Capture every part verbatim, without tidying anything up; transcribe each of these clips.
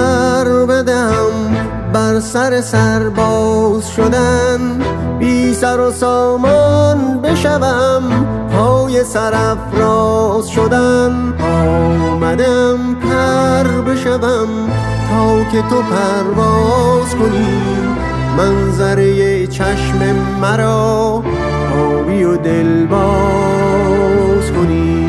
سر بدم بر سر سرباز شدن، بی سر و سامان بشوم پای سرافراز شدن. آمدم پر بشوم تا که تو پرواز کنی، منظره چشم مرا آبی و دلباز کنی.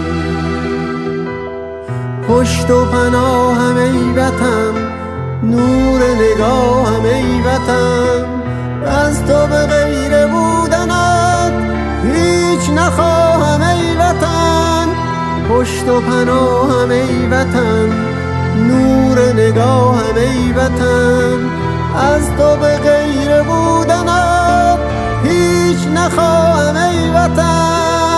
پشت و پناهم ای وطن، نور نگاهم ای وطن، از تو به غیر بودنت هیچ نخواهم ای وطن. پشت و پناهم ای وطن، نور نگاهم ای وطن، از تو به غیر بودنت هیچ نخواهم ای وطن.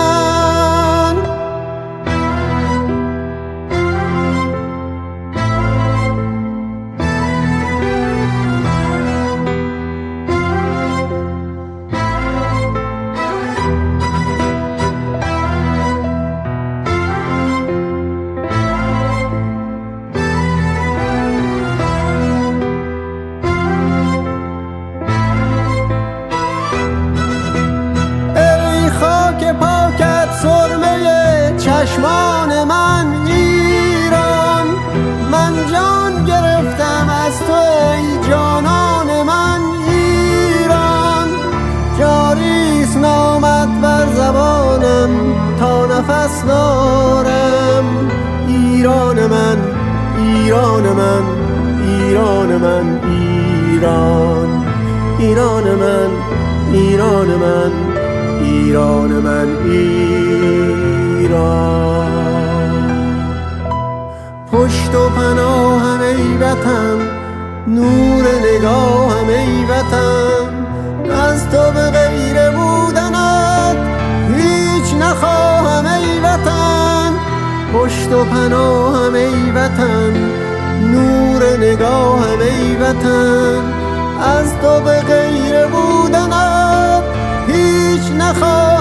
چشمان من ایران، من جان گرفتم از تو ای جانان من ایران. جاریست نامت بر زبانم تا نفس دارم. ایران من، ایران من، ایران من ایران. ایران من، ایران من، ایران من ایران. پشت و پناهم ای وطن، نور نگاهم ای وطن، از تو به غیر بودنت هیچ نخواهم ای وطن. پشت و پناهم ای وطن، نور نگاهم ای وطن، از تو به غیر بودنت هیچ نخواهم